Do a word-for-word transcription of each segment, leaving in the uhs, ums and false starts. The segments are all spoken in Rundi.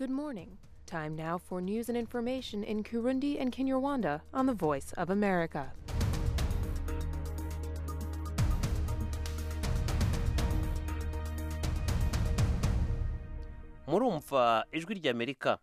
Good morning. Time now for news and information in Kirundi and Kinyarwanda on the Voice of America. murumva ijwi ry'Amerika.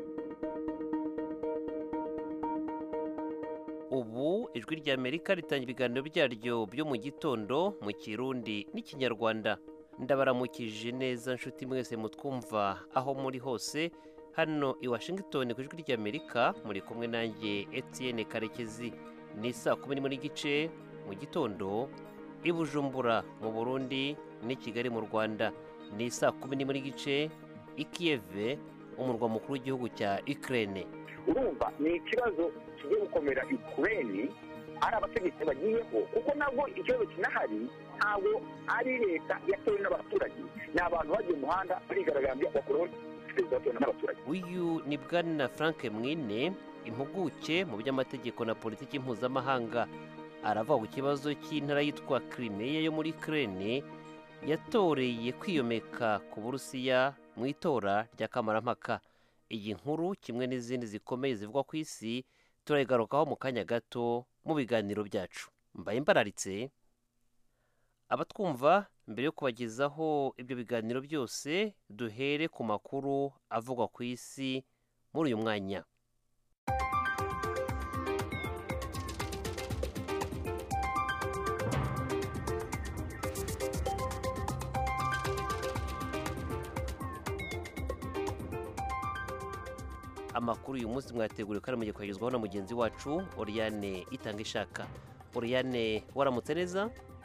Ubu ijwi ry'Amerika ritangira ibiganiro byaryo byo mu gitondo mu Kirundi n'Ikinyarwanda. Ndabaramukije neza nshuti mwese mutwumva aho muri hose. Hano i Washington ku ijwi ry'Amerika muri kumwe nanjye Etienne Karekezi. Ni saa kumi n'imwe n'igice mu gitondo i Bujumbura mu Burundi n'i Kigali mu Rwanda. Ni saa kumi n'imwe n'igice i Kiev umurwa mukuru w'igihugu cya Ukraine. Urumva ni ikibazo kigiye gukomera Ukraine, ari abategetsi bagiyeho kuko nabwo ikibazo kinahari ntabwo ari leta yatowe n'abaturage, ni abantu bagiye mu muhanda barigaragambya bakuraho perezida watowe n'abaturage. Uyu ni Bwana Frank Mwine, impuguke mu by'amategeko na politiki mpuzamahanga. Aravuga ku kibazo cy'intara yitwa Crimea yo muri Ukraine yatoreye kwiyomeka ku Burusiya mu itora rya kamarampaka. Iyi nkuru kimwe n'izindi zikomeye zivugwa ku isi turayigarukaho mu kanya gato mu biganiro byacu. Mbaye mbararitse abatwumva, mbere yo kubagezaho ibyo biganiro byose duhere ku makuru avugwa ku isi muri uyu mwanya. Amakuru uyu munsi mwateguriwe kandi mugiye kwagezwaho na mugenzi wacu Oriane Itanga Ishaka. Oriane, waramutse neza?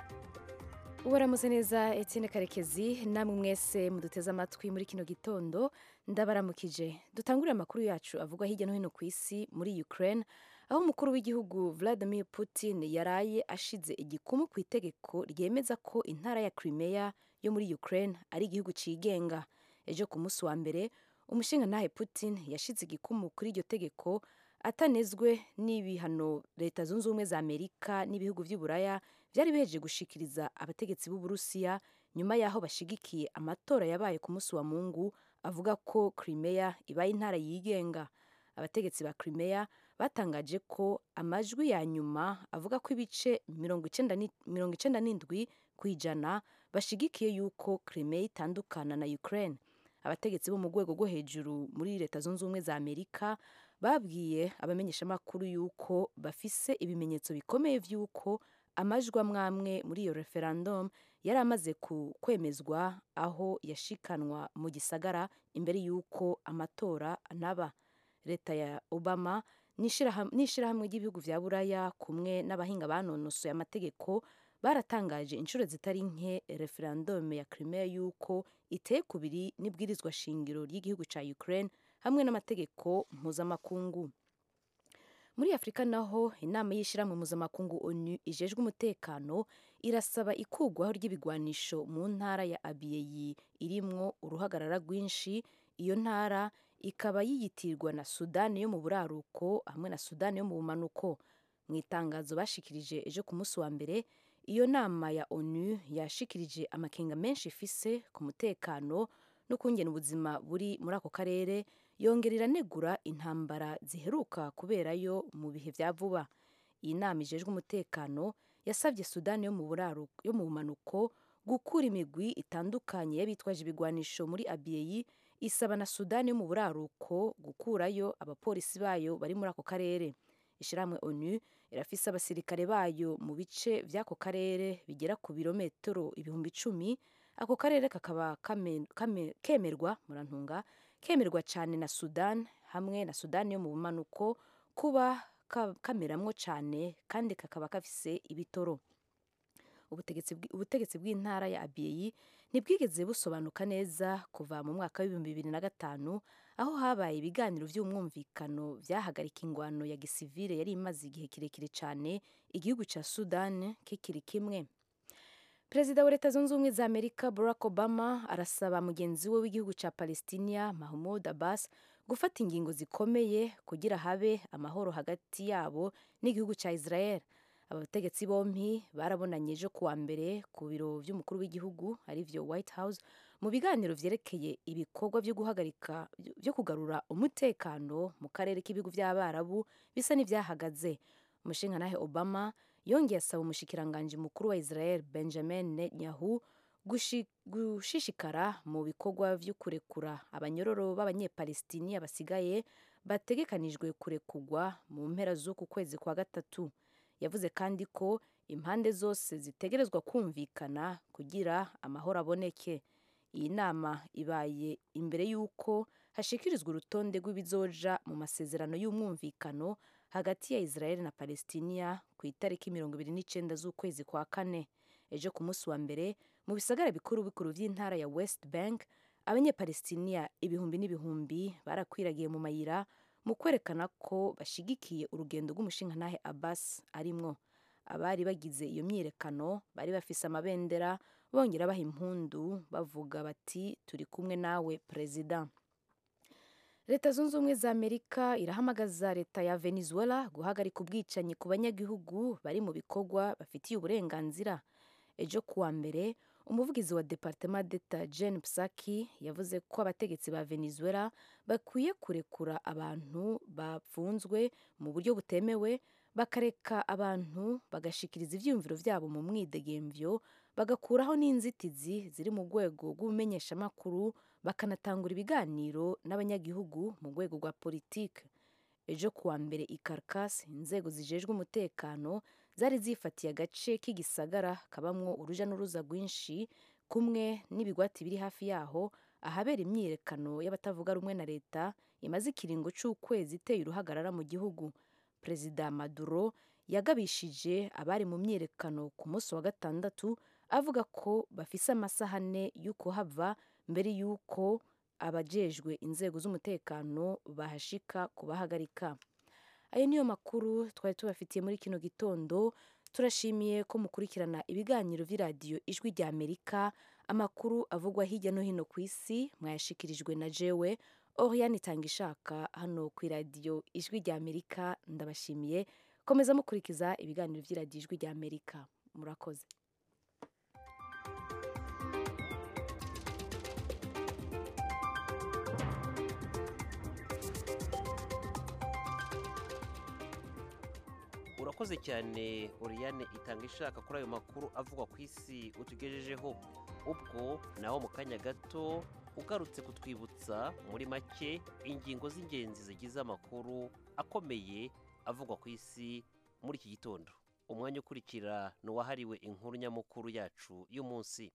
Waramutse neza Etienne Karekezi, namwe mwese muduteze amatwi muri kino gitondo ndabaramukije. Dutangurira amakuru yacu avugwa hirya no hino ku isi muri Ukraine, aho umukuru w'igihugu Vladimir Putin yaraye ashize igikumu ku itegeko ryemeza ko intara ya Crimea yo muri Ukraine ari igihugu cigenga. Ejo ku munsi wa mbere umushingantahe Putin yashize igikumu kuri iryo tegeko atanezwe n'ibihano leta zunze ubumwe za Amerika n'ibihugu vy'Uburaya vyari bihejeje gushikiriza abategetsi b'u Burusiya nyuma yaho bashigikiye amatora yabaye ku munsi wa Mungu avuga ko Crimea ibaye intara yigenga. Abategetsi ba Crimea batangaje ko amajwi ya nyuma avuga ko ibice mirongo icenda n'indwi kw'ijana bashigikiye yuko Crimea itandukana na Ukraine. Abategetsi bo mu rwego rwo hejuru muri leta zunze ubumwe za Amerika babwiye abamenyeshamakuru yuko bafise ibimenyetso bikomeye vy'uko amajwi amwamwe muri iyo referendum yari amaze kwemezwa aho yashikanwa mu gisagara imbere y'uko amatora anaba. Leta ya Obama n'ishirahamwe ry'ibihugu vya Buraya kumwe n'abahinga banonosoye amategeko baratangaje inshuro zitari nke referendum ya Crimea yuko iteye kubiri n'ibwirizwa shingiro ry'igihugu ca Ukraine hamwe n'amategeko mpuzamakungu. Muri Afrika naho inama y'ishirahamwe mpuzamakungu ONU ijejwe umutekano irasaba ikugwaho ry'ibigwanisho mu ntara ya Abyei irimwo uruhagarara rwinshi. Iyo ntara ikaba yiyitirwa na Sudani yo mu buraruko hamwe na Sudani yo mu bumanuko. Mu itangazo bashikirije ejo ku munsi wa mbere, iyo nama ya ONU yashikirije amakenga menshi ifise ku mutekano no kungena ubuzima buri muri ako karere, yongerera negura intambara ziheruka kuberayo mu bihe vya vuba. Iyi nama ijejwe umutekano yasabye Sudani yo mu buraruko yo mu bumanuko gukura imigwi itandukanye y'abitwaje ibigwanisho muri Abyei, isaba na Sudani yo mu buraruko gukurayo abapolisi bayo bari muri ako karere. Ishirahamwe ONU irafise abasirikare bayo mu bice vy'ako karere bigera ku birometero ibihumbi icumi. Ako karere kakaba kame, kame, kemerwa murantunga kemerwa cyane na Sudan hamwe na Sudani yo mu bumanuko kuba ka, kameramwo cyane kandi kakaba kafise ibitoro. Ubutegetsi ubutegetsi bw'intara ya Abyei ntibwigeze busobanuka neza kuva mu mwaka w'ibihumbi bibiri na gatanu aho habaye ibiganiro vy'umwumvikano vyahagarika ingwano ya gisivile yari imaze igihe kirekire cyane igihugu ca Sudan kikiri kimwe. Perezida wa leta zunze ubumwe za Amerika Barack Obama arasaba mugenzi we w'igihugu ca Palestina Mahmoud Abbas gufata ingingo zikomeye kugira habe amahoro hagati yabo n'igihugu ca Israel. abategetsi bompi barabonanye ejo kuwa mbere ku biro by'umukuru w'igihugu arivyo White House mu biganiro vyerekeye ibikorwa byo guhagarika byo kugarura umutekano mu karere k'ibihugu by'abarabu bisa n'ivyahagaze. Umushingantahe Obama yongeye asaba umushikiranganje mukuru wa Israel Benjamin Netanyahu gushishikara mu bikorwa vyo kurekura abanyororo b'abanyepalestiniya basigaye bategekanijwe kurekugwa mu mpera z'uku kwezi kwa gatatu. Yavuze kandi ko impande zose zitegerezwa kumvikana kugira amahoro aboneke. Iyi nama ibaye imbere y'uko hashikirizwa urutonde rw'ibizoja mu masezerano y'umwumvikano hagati ya Israel na Palestiniya ku itariki mirongo ibiri n'icenda z'ukwezi kwa kane. Ejo ku munsi wa mbere mu bisagara bikuru bikuru vy'intara ya West Bank, abanyepalestiniya ibihumbi n'ibihumbi barakwiragiye mu mayira mu kwerekana ko bashigikiye urugendo rw'umushingantahe Abbas arimwo. Abari bagize iyo myiyerekano bari bafise amabendera bongera baha impundu bavuga bati turi kumwe nawe perezida. Leta zunze ubumwe za Amerika irahamagaza leta ya Venezuela guhagarika ubwicanyi ku banyagihugu bari mu bikorwa bafitiye uburenganzira. Ejo kuwa mbere umuvugizi wa Departement d'Etat Jen Psaki yavuze ko abategetsi ba Venezuela bakwiye kurekura abantu bapfunzwe mu buryo butemewe, bakareka abantu bagashikiriza ivyiyumviro vyabo mu mwidegemvyo, bagakuraho n'inzitizi ziri mu rwego rw'ubumenyeshamakuru, bakanatangura ibiganiro n'abanyagihugu mu rwego rwa politike. Ejo kuwa mbere i Caracas, inzego zijejwe umutekano zari zifatiye agace k'igisagara kabamwo uruja n'uruza rwinshi kumwe n'ibigwati biri hafi yaho ahabera imyiyerekano y'abatavuga rumwe na leta imaze ikiringo c'ukwezi iteye uruhagarara mu gihugu. Perezida Maduro yagabishije abari mu myiyerekano ku munsi wa gatandatu avuga ko bafise amasaha ane y'uko hava mbere y'uko abajejwe inzego z'umutekano bahashika kubahagarika. Ayo niyo makuru twari tubafitiye muri kino gitondo. Turashimiye ko mukurikirana ibiganiro vy'iradiyo Ijwi rya Amerika. Amakuru avugwa hirya no hino ku isi mwayashikirijwe na jewe Oriane Tangishaka hano ku iradiyo Ijwi rya Amerika. Ndabashimiye, komeza mukurikiza ibiganiro vy'iradiyo Ijwi rya Amerika. Murakoze. urakoze cyane Oriane Itangishaka kuri ayo makuru avugwa ku isi utugejejeho. Ubwo naho mu kanya gato ugarutse kutwibutsa muri make ingingo z'ingenzi zigize amakuru akomeye avugwa ku isi muri iki gitondo. Umwanya ukurikira ni uwahariwe inkuru nyamukuru yacu y'umunsi.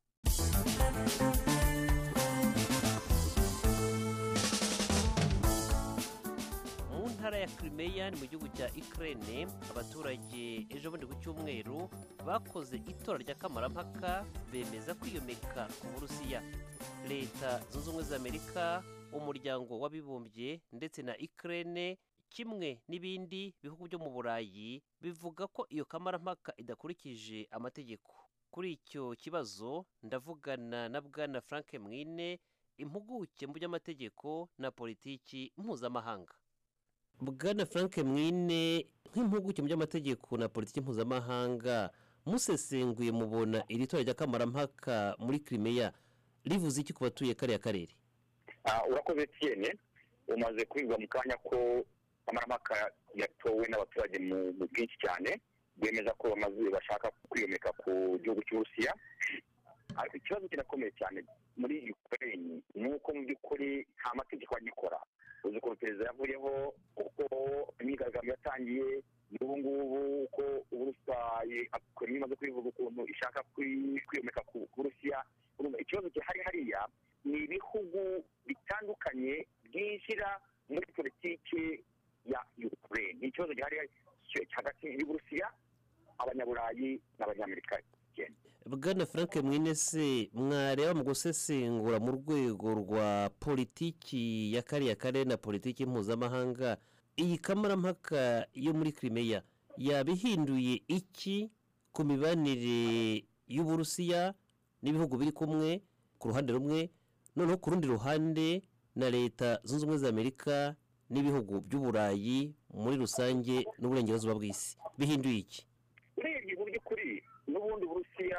Mu ntara ya Crimea mu gihugu cya Ukraine, abaturage ejo bundi ku cyumweru bakoze itora ry'akamarampaka bemeza kwiyomeka ku Burusiya. Leta zunze ubumwe za Amerika, umuryango w'abibumbye ndetse na Ukraine kimwe n'ibindi bihugu byo mu Burayi bivuga ko iyo kamarampaka idakurikije amategeko. Kuri icyo kibazo ndavugana na Bwana Frank Mwine, impuguke mu by'amategeko na politiki mpuzamahanga. Bwana Frank Mwine, nk'impuguke mu by'amategeko na politiki mpuzamahanga, musesenguye mubona iri tora ry'akamarampaka muri Crimea rivuze iki ku batuye kariya karere? Ah, urakoze Tiene, umaze kwigwa mu kanya ko kamarampaka yatowe n'abaturage mu bwinshi cyane, bemeza ko bamaze bashaka kwiyomeka ku gihugu cy'Uburusiya. Ariko ikibazo kirakomeye cyane muri Ukraine nuko mu by'ukuri nta mategeko agikora. Uzi ko perezida yavuyeho uko imyigaragambyo yatangiye, n'ubu ngubu uko Uburusiya akorera imaze kwivuga ukuntu ishaka kwiyomeka ku Burusiya. Ikibazo gihari hariya ni ibihugu bitandukanye byinjira muri politiki ya Ukraine. Ni ikibazo gihari hagati y'Uburusiya, abanyaburayi n'abanyamerika. Bwana Frank Mwine, se mwareba mu gusesengura mu rwego rwa politiki ya kariya karere na politiki mpuzamahanga, iyi kamarampaka yo muri Crimea yabihinduye iki ku mibanire y'Uburusiya n'ibihugu biri kumwe ku ruhande rumwe, noneho ku rundi ruhande na Leta zunze ubumwe za Amerika n'ibihugu by'Uburayi muri rusange n'uburengerazuba bw'isi? Bihinduye iki?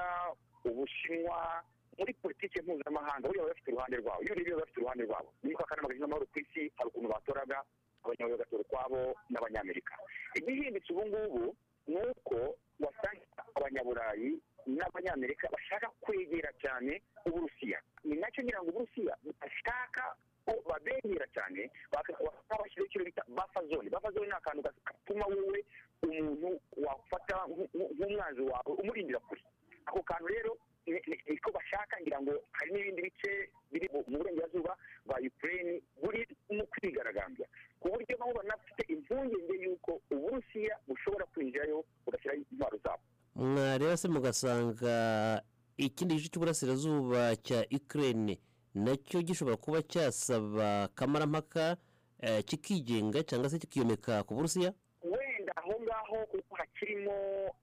ubushinwa muri politiki mpuzamahanga buriya bafite uruhande rwabo, iyo urebye bafite uruhande rwabo. Niba akanama gashinzwe amahoro ku isi hari ukuntu batoraga abanyaburayi bagatora ukwabo n'abanyamerika. Igihindutse ubu ngubu ni uko wasanga abanyaburayi n'abanyamerika bashaka kwegera cyane uburusiya. Ni nacyo ngira ngo uburusiya bashaka ko babegera cyane, bakabashyiraho ikintu bita buffer zone. Buffer zone ni akantu gatuma wowe umuntu wafata nk'umwanzi wawe umurindira kure. Ako kantu rero niko bashaka, ngira ngo hari n'ibindi bice biri mu burengerazuba bwa Ukraine buri mu kwigaragambya, ku buryo nabo banafite impungenge y'uko uburusiya bushobora kwinjirayo bugashyiraho intwaro zabo. Mwareba se mugasanga ikindi gice cy'uburasirazuba cya Ukraine nacyo gishobora kuba cyasaba kamarampaka kikigenga cyangwa se kikiyomeka ku burusiya? Wenda aho ngaho kuko hakirimo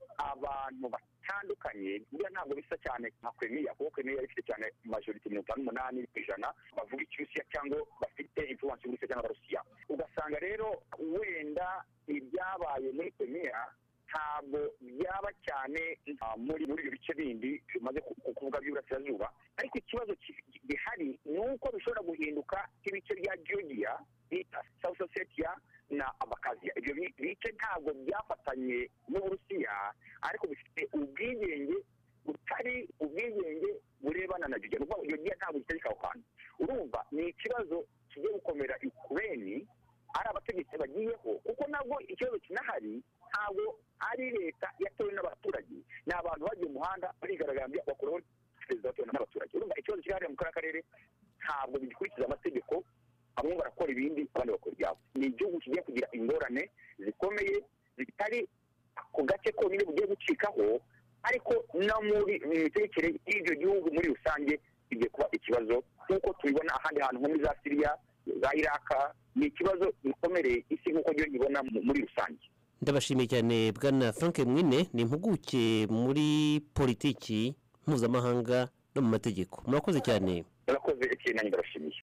abantu batandukanye, buriya ntabwo bisa cyane nka Crimea, kuko Crimea ifite cyane majority mirongo itanu n'umunani ku ijana bavuga icyurusiya cyangwa bafite influence y'uburusiya cyangwa abarusiya. Ugasanga rero wenda ibyabaye muri Crimea ntabwo byaba cyane muri muri ibyo bice bindi bimaze kuvuga by'uburasirazuba, ariko ikibazo gihari ni uko bishobora guhinduka nk'ibice bya Georgia bita South Ossetia na Abkhazia. Ibyo bice ntabwo byafatanye n'uburusiya, ariko bifite ubwigenge butari ubwigenge burebana na Georgia. N'ubwo Georgia ntabwo gitegeka aho hantu. Urumva ni ikibazo kigiye gukomera Ukraine ari abategetsi bagiyeho, kuko nabwo ikibazo kinahari ntabwo ari leta yatowe n'abaturage, ni abantu bagiye mu muhanda barigaragambya bakuraho perezida watowe n'abaturage. Urumva ikibazo kiri hariya mu karere ntabwo bigikurikiza amategeko, bamwe barakora ibindi abandi bakora ibyabo. Ni igihugu kigiye kugira ingorane zikomeye zitari ako gace konyine bugiye gucikaho, ariko no muri mitegekere y'ibyo gihugu muri rusange bigiye kuba ikibazo, nk'uko tubibona ahandi hantu nko muri za Syria, za Iraka. Ni ikibazo gikomereye isi nk'uko ngiye ngibona muri rusange. Ndabashimiye cyane Bwana Frank Mwine, ni impuguke muri politiki mpuzamahanga no mu mategeko. Murakoze cyane. Murakoze cyane, nanjye ndabashimiye.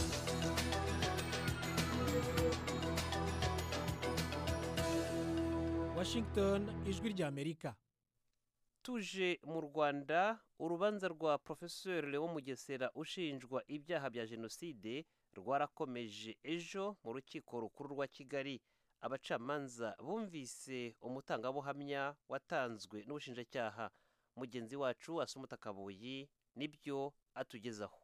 Washington, ijwi rya Amerika. Tuje mu Rwanda, urubanza rwa Professeur Léon Mugesera ushinjwa ibyaha bya jenoside rwarakomeje ejo mu rukiko rukuru rwa Kigali. Abacamanza bumvise umutangabuhamya watanzwe n'ubushinjacyaha. Mugenzi wacu Asumuta Kabuyi nibyo atugezaho.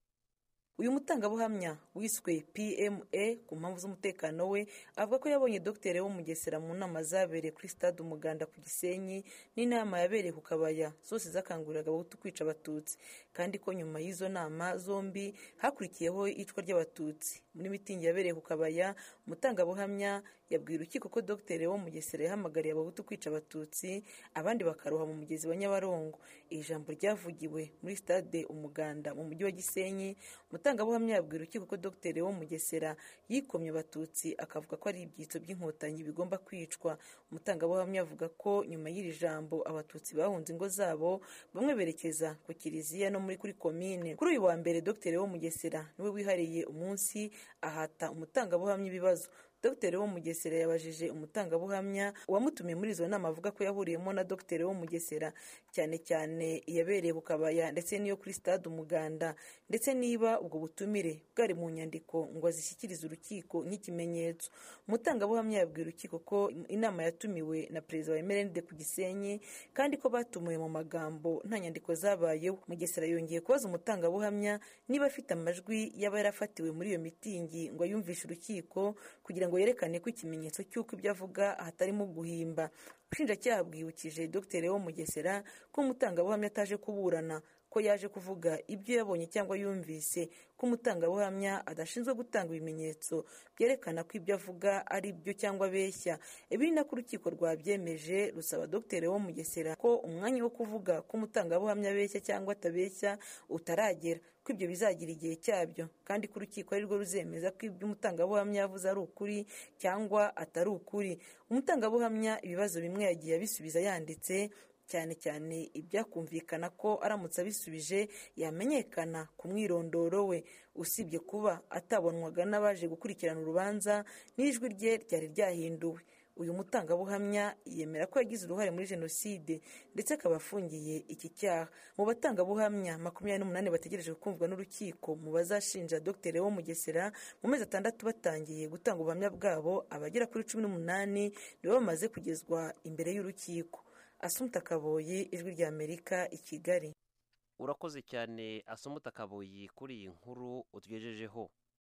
Uyu mutangabuhamya wiswe P M A ku mpamvu z'umutekano we avuga ko yabonye Dr Léon Mugesera mu nama zabereye kuri stade Umuganda ku Gisenyi n'inama yabereye ku Kabaya, zose zakanguriraga abahutu kwica abatutsi, kandi ko nyuma y'izo nama zombi hakurikiyeho icwa ry'abatutsi. Muri mitingi yabereye ku Kabaya, umutangabuhamya yabwiye urukiko ko Dr Léon Mugesera yahamagariye abahutu kwica abatutsi, abandi bakaroha mu mugezi wa Nyabarongo. Iri jambo ryavugiwe muri stade Umuganda mu mujyi wa Gisenyi. Umutangabuhamya yabwiye urukiko ko Dr Léon Mugesera yikomye abatutsi, akavuga ko ari ibyitso by'inkotanyi bigomba kwicwa. Umutangabuhamya avuga ko nyuma y'iri jambo abatutsi bahunze ingo zabo, bamwe berekeza ku kiliziya no muri kuri komine. Kuri uyu wa mbere Dr Léon Mugesera niwe wihariye umunsi ahata umutangabuhamya ibibazo. Dr Léon Mugesera yabajije umutangabuhamya wamutumiye muri izo nama avuga ko yahuriyemo na Dr Léon Mugesera, cyane cyane yabereye ku Kabaya ndetse n'iyo kuri stade Umuganda, ndetse niba ubwo butumire bwari mu nyandiko ngo azishyikirize urukiko nk'ikimenyetso. Umutangabuhamya yabwiye urukiko ko inama yatumiwe na perezida wa M R N D ku Gisenyi, kandi ko batumiwe mu magambo nta nyandiko zabayeho. Mugesera yongeye kubaza umutangabuhamya niba afite amajwi yaba yarafatiwe muri iyo mitingi ngo ayumvishe urukiko kugira ngo yerekane ko ikimenyetso cy'uko ibyo avuga hatarimo guhimba. Ubushinjacyaha bwibukije Dr Léon Mugesera ko umutangabuhamya ataje kuburana, ko yaje kuvuga ibyo yabonye cyangwa yumvise, ko umutangabuhamya adashinzwe gutanga ibimenyetso byerekana ko ibyo avuga ari byo cyangwa abeshya. Ibi nako urukiko rwabyemeje rusaba Dr Léon Mugesera ko umwanya wo kuvuga ko umutangabuhamya abeshya cyangwa atabeshya utaragera, ko ibyo bizagira igihe cyabyo, kandi ko urukiko ari rwo ruzemeza ko ibyo umutangabuhamya yavuze ari ukuri cyangwa atari ukuri. Umutangabuhamya ibibazo bimwe yagiye abisubiza yanditse, cyane cyane ibyakumvikana ko aramutse abisubije yamenyekana ku mwirondoro we, usibye kuba atabonwaga n'abaje gukurikirana urubanza n'ijwi rye ryari ryahinduwe. uyu mutangabuhamya yemera ko yagize uruhare muri jenoside ndetse akaba afungiye iki cyaha. Mu batangabuhamya makumyabiri n'umunani bategereje kumvwa n'urukiko mu bazashinja Dr Léon Mugesera mu mezi atandatu batangiye gutanga ubuhamya bwabo, abagera kuri cumi n'umunani nibo bamaze kugezwa imbere y'urukiko. Assumpta Kaboyi, Ijwi ry'Amerika, i Kigali. Urakoze cyane Assumpta Kaboyi kuri iyi nkuru utugejejeho.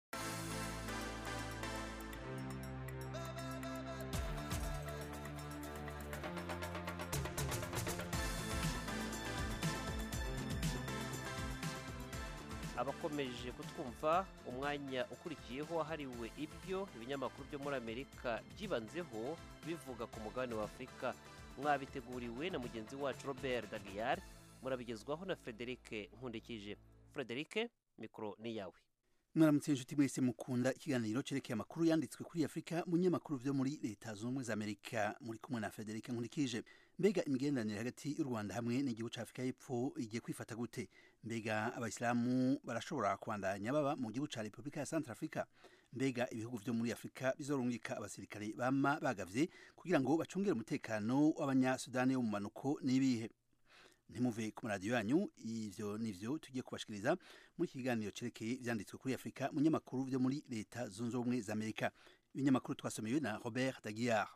Abakomeje kutwumva, umwanya ukurikiyeho wahariwe ibyo ibinyamakuru byo muri Amerika byibanzeho bivuga ku mugabane wa Afurika. Mwabiteguriwe na mugenzi wacu Robert Daguiar, murabigezwaho na Frederic Nkundikije. Frederic, mikro ni yawe. Mwaramutse inshuti mwese mukunda ikiganiro cerekeye amakuru yanditswe kuri Afurika mu nyamakuru byo muri Leta Zunze Ubumwe za Amerika, muri kumwe na Frederic Nkundikije. Mbega imigenderanire hagati y'u Rwanda hamwe n'igihugu ca Afurika y'Epfo igiye kwifata gute? Mbega abayisilamu barashobora kwandanya baba mu gihugu ca Repubulika ya Centrafrica? Mbega ibihugu byo muri Afurika bizorungika abasirikare bama bagavye kugira ngo bacungere umutekano w'abanyasudani yo mu manuko n'ibihe? Ntimuve ku radio yanyu, ivyo nivyo tugiye kubashikiriza muri kiganiro cerekeye ivyanditswe kuri Afurika mu nyamakuru byo muri Leta Zunze Ubumwe za Amerika. Ibinyamakuru twasomewe na Robert Daguiar.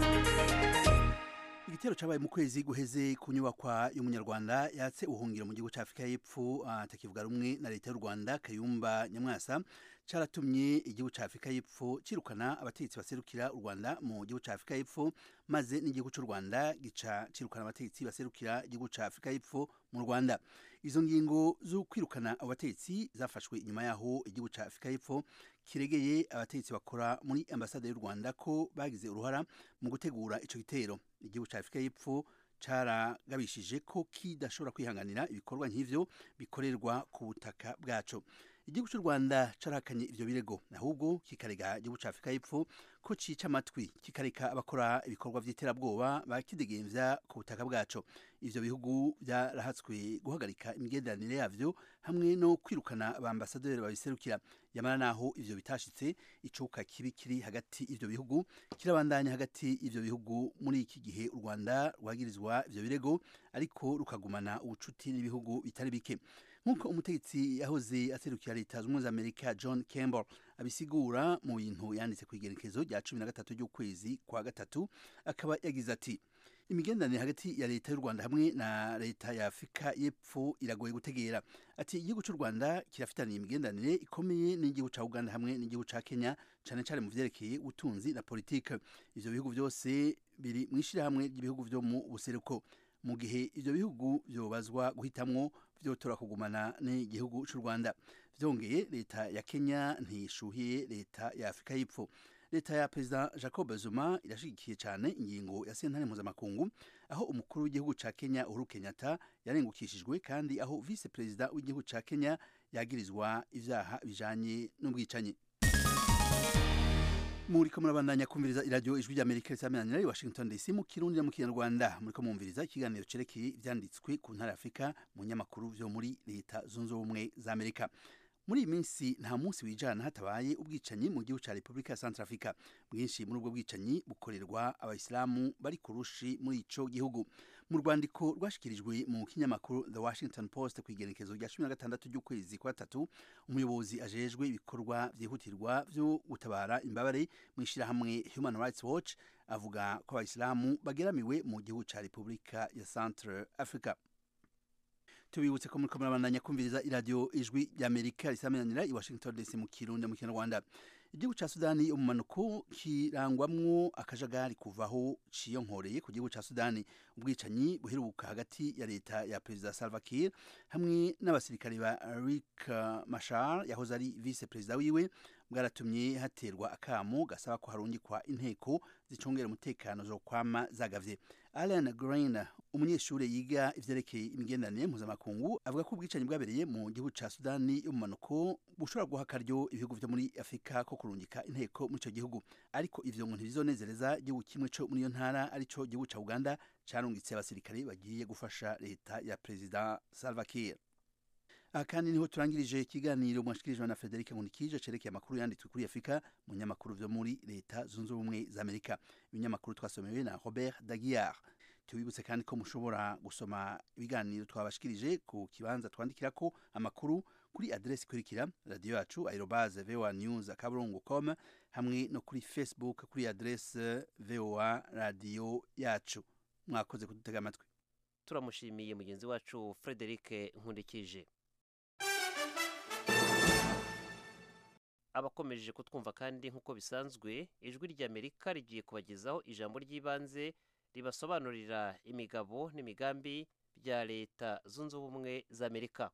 Igitero cabaye mu kwezi guheze ku nyubakwa y'umunyarwanda yatse ubuhungiro mu gihugu ca Afurika y'Epfo atakivuga rumwe na leta y'u Rwanda, Kayumba Nyamwasa, caratumye igihugu ca Afurika y'Epfo cirukana abategetsi baserukira u Rwanda mu gihugu ca Afurika y'Epfo, maze n'igihugu c'u Rwanda gica cirukana abategetsi baserukira igihugu ca Afurika y'Epfo mu Rwanda. Izo ngingo zo kwirukana abategetsi zafashwe inyuma yaho igihugu ca Afurika y'Epfo kiregeye abategetsi bakora muri ambasade y'u Rwanda ko bagize uruhara mu gutegura ico gitero. Igihugu ca Afurika y'Epfo caragabishije ko kidashobora kwihanganira ibikorwa nk'ivyo bikorerwa ku butaka bwaco. Igihugu cy'u Rwanda carahakanye ivyo birego, ahubwo kikarega igihugu ca Afurika y'Epfo ko cica amatwi, kikareka abakora ibikorwa vy'iterabwoba bakidegemvya ku butaka bwaco. Ivyo bihugu byarahatswe guhagarika imigenderanire yavyo hamwe no kwirukana abambasaderi babiserukira. Yamara naho ivyo bitashitse, icuka kibi kiri hagati ivyo bihugu kirabandanya hagati ivyo bihugu muri iki gihe u Rwanda rwagirizwa ivyo birego, ariko rukagumana ubucuti n'ibihugu bitari bike. Nkuko umutegetsi yahoze aserukira Leta Zunze Ubumwe za Amerika John Campbell abisigura mu bintu yanditse ku igerekezo rya cumi na gatatu ry'ukwezi kwa gatatu, akaba yagize ati: imigenderanire hagati ya leta y'u Rwanda hamwe na leta ya Afurika y'Epfo iragoye gutegera. Ati igihugu cy'u Rwanda kirafitaniye imigenderanire ikomeye n'igihugu ca Uganda hamwe n'igihugu ca Kenya, cane cane mu vyerekeye ubutunzi na politike. Ivyo bihugu byose biri mw'ishirahamwe ry'ibihugu vyo mu buseruko. Mu gihe ivyo bihugu vyobazwa guhitamwo vyotora kugumana n'igihugu cy'u Rwanda. Vyongeye leta ya Kenya ntishuhiye leta ya Afurika y'Epfo. Leta ya Perezida Jacob Zuma irashigikiye cyane ingingo ya sentare mpuzamakungu, aho umukuru w'igihugu ca Kenya Uhuru Kenyatta yarengukishijwe, kandi aho vice perezida w'igihugu ca Kenya yagirizwa ivyaha bijanye n'ubwicanyi. Muriko murabandanya kumviriza iradio Ijwi ry'Amerika risameranira i Washington D C mu Kirundi na mu Kinyarwanda. Muriko mumviriza ikiganiro cerekeye ivyanditswe ku ntara Afurika mu nyamakuru vyo muri Leta Zunze Ubumwe za Amerika. Muri iyi minsi nta munsi wijana hatabaye ubwicanyi mu gihugu ca Repubulika ya Centrafrica. Bwinshi muri ubwo bwicanyi bukorerwa abayisilamu bari kurushi muri ico gihugu. Mu rwandiko rwashikirijwe mu kinyamakuru The Washington Post ku igerekezo rya cumi na gatandatu ry'ukwezi kwa gatatu, umuyobozi ajejwe ibikorwa vyihutirwa vyo gutabara imbabare mu ishirahamwe Human Rights Watch avuga ko abayisilamu bageramiwe mu gihugu ca Repubulika ya Central Africa. Tubibutse ko muriko murabandanya kumviriza iradio Ijwi ry'Amerika risamenyanira i Washington D C mu Kirundi mu Kinyarwanda. Igihugu ca Sudani mu manuko kirangwamwo akajagari kuvaho ciyonkoreye ku gihugu ca Sudani. Ubwicanyi buheruka hagati ya leta ya Perezida Salva Kiir hamwe n'abasirikare ba Riek Machar yahoze ari vice perezida wiwe bwaratumye haterwa akamo gasaba ko harungikwa inteko zicungera umutekano zo kwama zagavye. Alan Green, umunyeshure yiga ivyerekeye imigenderanire mpuzamakungu, avuga ko ubwicanyi bwabereye mu gihugu ca Sudani yo mu manuko bushobora guha akaryo ibihugu vyo muri Afurika ko kurungika inteko muri ico gihugu, ariko ivyo ngo ntibizonezereza igihugu kimwe co muri iyo ntara arico gihugu ca Uganda carungitse abasirikare bagiye gufasha leta ya Perezida Salva Kiir. aha kandi niho turangirije ikiganiro mwashikirijwe na Frederic Nkunikije cerekeye amakuru yanditswe kuri Afrika mu nyamakuru vyo muri leta zunze ubumwe za Amerika. Ibinyamakuru twasomewe na Robert Daguiar. Tubibutse kandi ko mushobora gusoma ibiganiro twabashikirije ku kibanza twandikirako amakuru kuri adresi ikurikira radio yacu arobase voa news akaburungu com hamwe no kuri Facebook kuri adresi voa radio yacu. Mwakoze kudutega amatwi. Turamushimiye mugenzi wacu Frederic Nkundikije. Abakomeje kutwumva kandi nkuko bisanzwe, ijwi ry'Amerika rigiye kubagezaho ijambo ry'ibanze ribasobanurira imigabo n'imigambi bya leta zunze ubumwe za Amerika.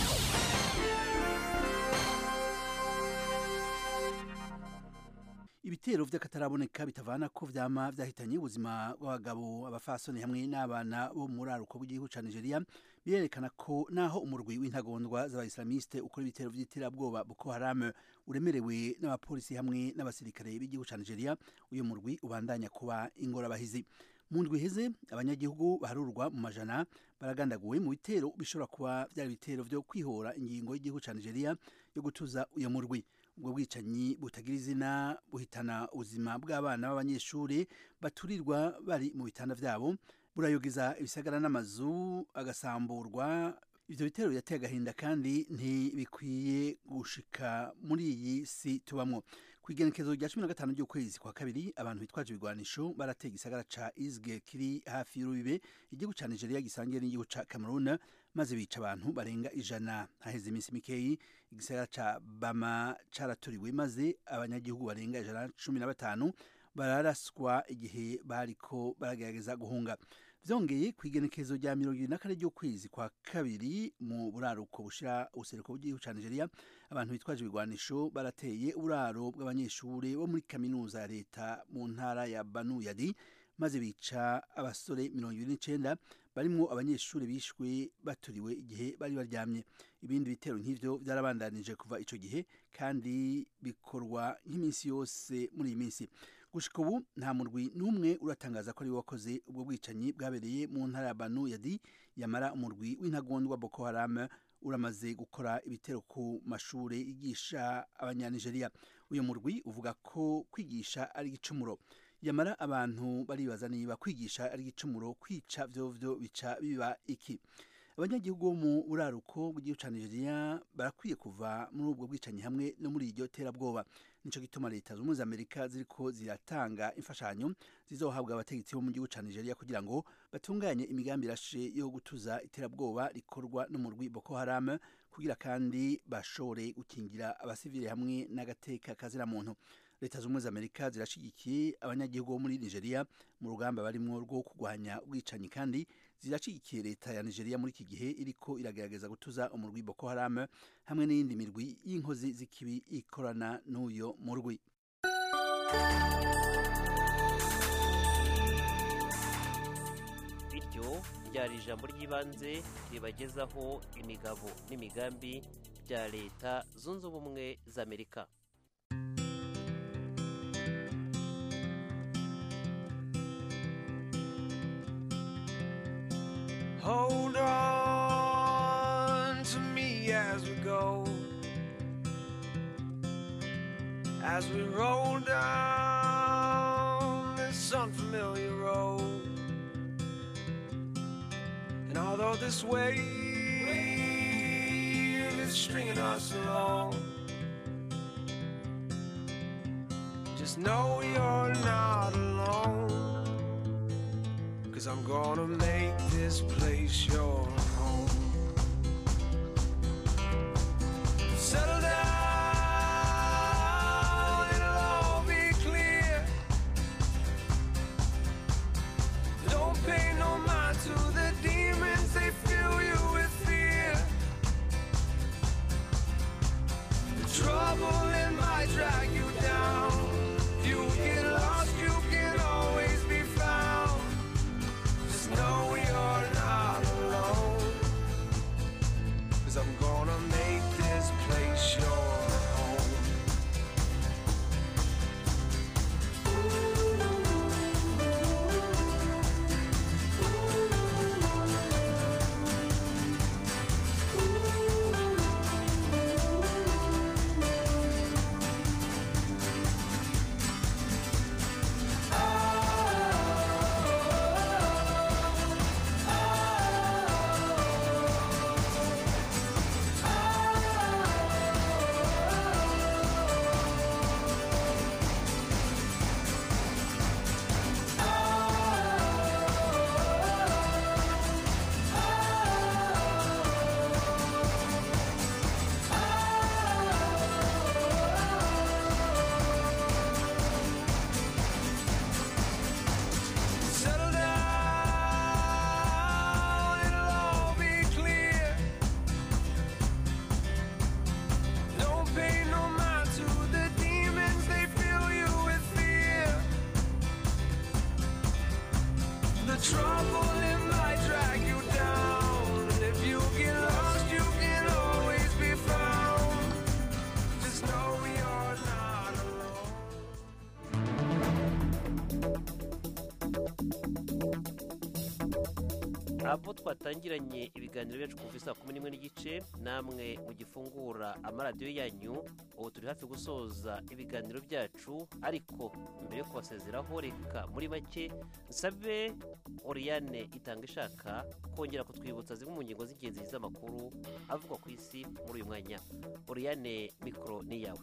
Ibitero vy'akataraboneka bitavana ko vyama vyahitanye ubuzima bw'abagabo abafasoni hamwe n'abana bo muri aruko bw'igihugu ca Nigeria birerekana ko naho umurwi w'intagondwa z'abaislamiste ukora ibitero vy'iterabwoba Boko Haram uremerewe n'abapolisi hamwe n'abasirikare b'igihugu ca Nigeria, uyu murwi ubandanya kuba ingorabahizi. Mu ndwi iheze abanyagihugu baharurwa mu majana baragandaguwe mu bitero bishobora kuba vyari bitero vyo kwihora ingingo y'igihugu ca Nigeria yo gutuza uyu murwi. Ubwo bwicanyi butagira izina buhitana ubuzima bw'abana b'abanyeshuri baturirwa bari mu bitanda vyabo, burayogeza ibisagara n'amazu agasamburwa. Ivyo bitero yateye agahinda kandi ntibikwiye gushika muri iyi si tubamwo. Kwigenekezo rya cumi na gatanu ry'ukwezi kwa kabiri abantu bitwaje ibigwanisho barateye igisagara ca Izge kiri hafi y'urubibe igihugu ca Nigeria gisangiye n'igihugu ca Cameroon, maze bica abantu barenga ijana. Haheze iminsi mikeyi igisagara ca Bama caraturiwe maze abanyagihugu barenga ijana cumi na batanu bararaswa igihe bariko baragerageza guhunga. Vyongeye kwigenekezo rya mirongo ibiri na kane ry'ukwezi kwa kabiri mu buraruko bushira ubuseruko bw'igihugu ca Nigeria abantu bitwaje ibigwanisho barateye uburaro bw'abanyeshuri bo muri kaminuza ya leta mu ntara ya Banu Yadi, maze bica abasore mirongo ibiri n'icenda barimwo abanyeshuri bishwe baturiwe igihe bari baryamye. Ibindi bitero nk'ivyo vyarabandanije kuva ico gihe kandi bikorwa nk'iminsi yose muri iyi minsi. Gushika ubu nta murwi n'umwe uratangaza ko ari wakoze ubwo bwicanyi bwabereye mu ntara ya Banu Yadi, yamara umurwi w'intagondwa Boko Haram uramaze gukora ibitero ku mashure yigisha abanyanigeria. Uyu murwi uvuga ko kwigisha ari igicumuro, yamara abantu baribaza niba kwigisha ari igicumuro, kwica vyovyo bica biba iki? Abanyagihugu bo mu buraruko bw'igihugu ca Nigeria barakwiye kuva muri ubwo bwicanyi hamwe no muri iryo terabwoba. Nico gituma leta z'ubumwe za Amerika ziriko ziratanga imfashanyo zizohabwa abategetsi bo mu gihugu ca Nigeria kugira ngo batunganye imigambi irashe yo gutuza iterabwoba rikorwa n'umurwi Boko Haram, kugira kandi bashobore gukingira abasivile hamwe n'agateka kazira muntu. Leta z'ubumwe za Amerika zirashigikiye abanyagihugu bo muri Nigeria mu rugamba barimwo rwo kurwanya ubwicanyi, kandi zirashigikiye leta ya Nigeria muri iki gihe iriko iragerageza gutuza umurwi Boko Haram hamwe n'iyindi mirwi y'inkozi z'ikibi ikorana n'uyo murwi. Bityo ryari ijambo ry'ibanze ribagezaho imigabo n'imigambi bya leta zunze ubumwe za Amerika. Hold on to me as we go, as we roll down this unfamiliar road. And although this wave is stringing us along, just know you're not alone. 'Cause I'm gonna make this place your home. Settle down, it'll all be clear. Don't pay no mind to the demons, they fill you with fear. The trouble it might drag you down. If you get lost, you can always be found. Know you're not alone. abo twatangiranye ibiganiro byacu kuva saa kumi n'imwe n'igice namwe mugifungura amaradiyo yanyu ubu turi hafi gusoza ibiganiro byacu ariko mbere yo kubasezeraho reka muri make nsabe Oriane itanga ishaka kongera kutwibutsa zimwe mu ngingo z'ingenzi z'amakuru avugwa ku isi muri uyu mwanya. Oriane, mikoro ni yawe.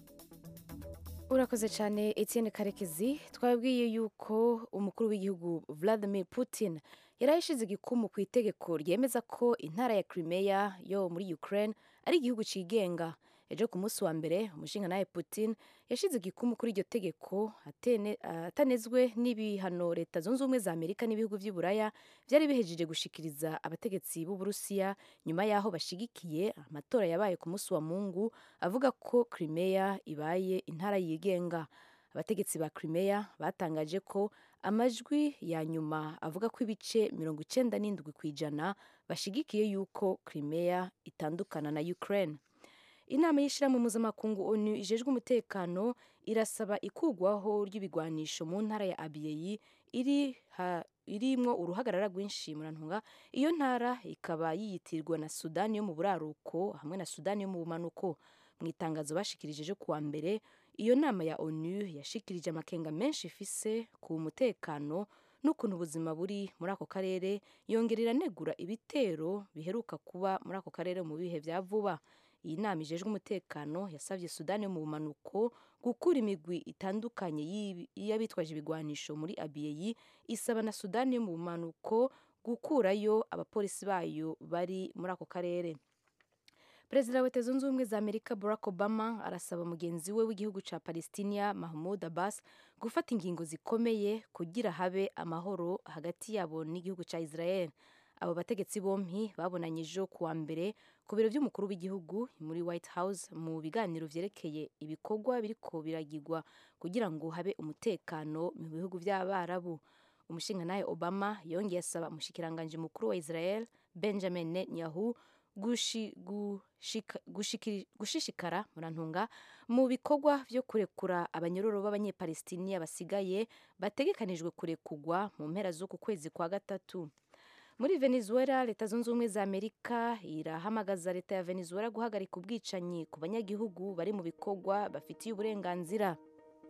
urakoze cyane Etienne Karekezi. twabwiye yuko umukuru w'igihugu Vladimir Putin yari yashize igikumu ku itegeko ryemeza ko intara ya Crimea yo muri Ukraine ari igihugu cigenga. ejo ku munsi wa mbere umushingantahe Putin yashize igikumu kuri iryo tegeko atene- atanezwe n'ibihano leta zunze ubumwe za Amerika n'ibihugu vy'Iburaya vyari bihejeje gushikiriza abategetsi b'Uburusiya nyuma yaho bashigikiye amatora yabaye ku munsi wa Mungu avuga ko Crimea ibaye intara yigenga. abategetsi ba Crimea batangaje ko amajwi ya nyuma avuga ko ibice mirongo icenda n'indwi kw'ijana bashigikiye yuko Crimea itandukana na Ukraine. inama y'ishirahamwe mpuzamakungu onu ijejwe umutekano irasaba ikugwaho ry'ibigwanisho mu ntara ya Abyei iri ha, irimwo uruhagarara rwinshi murantunga. iyo ntara ikaba yiyitirwa na Sudani yo mu buraruko hamwe na Sudani yo mu bumanuko. mu itangazo bashikirije ejo kuwa mbere iyo nama ya onu yashikirije amakenga menshi ifise ku mutekano n'ukuntu ubuzima buri muri ako karere, yongera iranegura ibitero biheruka kuba muri ako karere mu bihe vya vuba. iyi nama ijejwe umutekano yasabye Sudani yo mu bumanuko gukura imigwi itandukanye y'ibi- y'abitwaje ibigwanisho muri Abyei, isaba na Sudani yo mu bumanuko gukurayo abapolisi bayo bari muri ako karere. Perezida wa Leta Zunze Ubumwe za Amerika Barack Obama arasaba mugenzi we w'igihugu ca Palestina Mahmoud Abbas gufata ingingo zikomeye kugira habe amahoro hagati yabo n'igihugu ca Israel. abo bategetsi bompi babonanye ejo kuwa mbere ku biro vy'umukuru w'igihugu muri White House mu biganiro vyerekeye ibikorwa biriko biragirwa kugira ngo habe umutekano mu bihugu vy'Abarabu. umushingantahe Obama yongeye asaba umushikiranganje mukuru wa Israel Benjamin Netanyahu gushi, gushika, gushikiri, gushishikara murantunga mu bikorwa vyo kurekura abanyororo b'abanyepalestiniya basigaye bategekanijwe kurekugwa mu mpera zo ku kwezi kwa gatatu. muri Venezuela, Leta Zunze Ubumwe za Amerika irahamagaza leta ya Venezuela guhagarika ubwicanyi ku banyagihugu bari mu bikorwa bafitiye uburenganzira.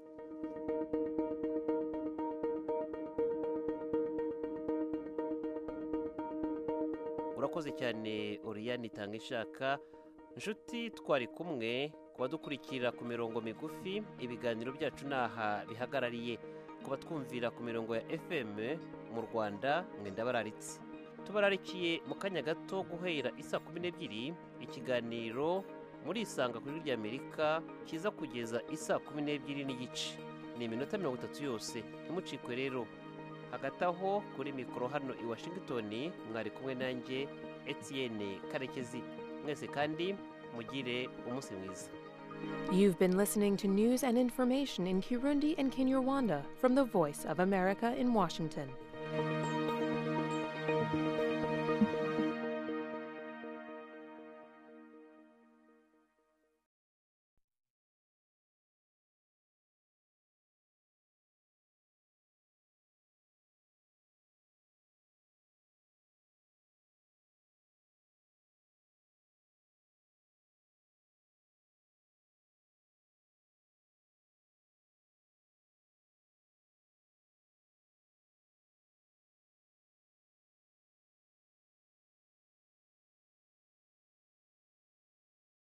urakoze cyane Oriane itanga ishaka. inshuti twari kumwe kuba dukurikira ku mirongo migufi ibiganiro byacu naha bihagarariye kuba twumvira ku mirongo ya F M mu Rwanda mwenda bararitse tubararikiye mu kanya gato guhera isa kumi n'ebyiri ikiganiro muri isanga kuri rya Amerika kiza kugeza isa kumi n'ebyiri n'igice ni iminota mirongo itatu yose ntimucikwe rero. hagati aho kuri mikoro hano i Washington mwari kumwe nanjye Etienne Karekezi. mwese kandi mugire umunsi mwiza. You've been listening to news and information in Kirundi and Kinyarwanda from the Voice of America in Washington.